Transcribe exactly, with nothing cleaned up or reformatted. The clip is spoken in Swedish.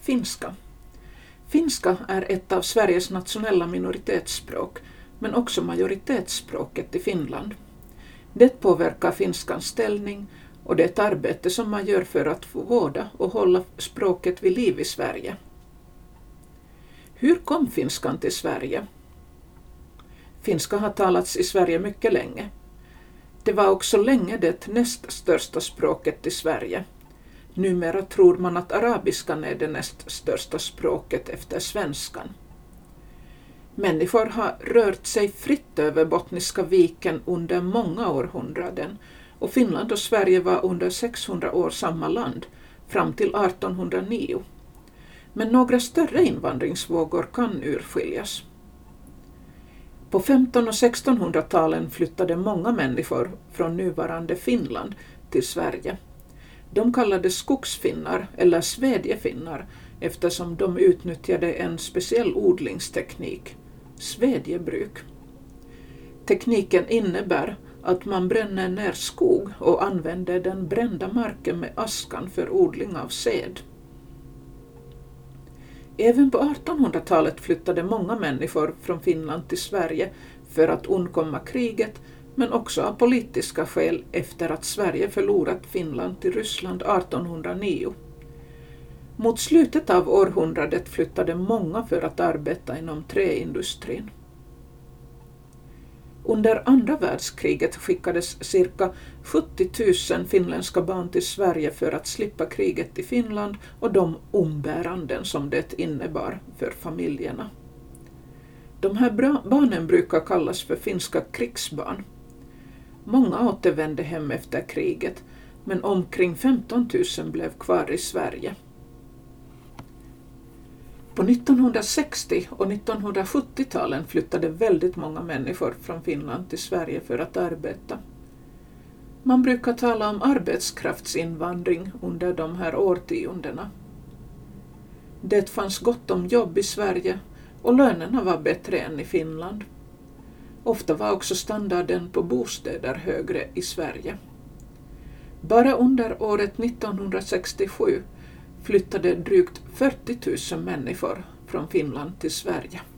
Finska. Finska är ett av Sveriges nationella minoritetsspråk, men också majoritetsspråket i Finland. Det påverkar finskans ställning och det är ett arbete som man gör för att få vårda och hålla språket vid liv i Sverige. Hur kom finskan till Sverige? Finska har talats i Sverige mycket länge. Det var också länge det näst största språket i Sverige. Numera tror man att arabiskan är det näst största språket efter svenskan. Människor har rört sig fritt över Bottniska viken under många århundraden och Finland och Sverige var under sexhundra år samma land fram till artonhundranio. Men några större invandringsvågor kan urskiljas. På femton- och sextonhundratalen flyttade många människor från nuvarande Finland till Sverige. De kallades skogsfinnar eller svedjefinnar eftersom de utnyttjade en speciell odlingsteknik, svedjebruk. Tekniken innebär att man bränner ner skog och använder den brända marken med askan för odling av säd. Även på artonhundratalet flyttade många människor från Finland till Sverige för att undkomma kriget, men också av politiska skäl efter att Sverige förlorat Finland till Ryssland artonhundranio. Mot slutet av århundradet flyttade många för att arbeta inom träindustrin. Under andra världskriget skickades cirka sjuttio tusen finländska barn till Sverige för att slippa kriget i Finland och de umbäranden som det innebar för familjerna. De här barnen brukar kallas för finska krigsbarn. Många återvände hem efter kriget, men omkring femton tusen blev kvar i Sverige. På nittonhundrasextio- och nittonhundrasjuttio-talen flyttade väldigt många människor från Finland till Sverige för att arbeta. Man brukar tala om arbetskraftsinvandring under de här årtiondena. Det fanns gott om jobb i Sverige och lönerna var bättre än i Finland. Ofta var också standarden på bostäder högre i Sverige. Bara under året nittonhundrasextiosju flyttade drygt fyrtio tusen människor från Finland till Sverige.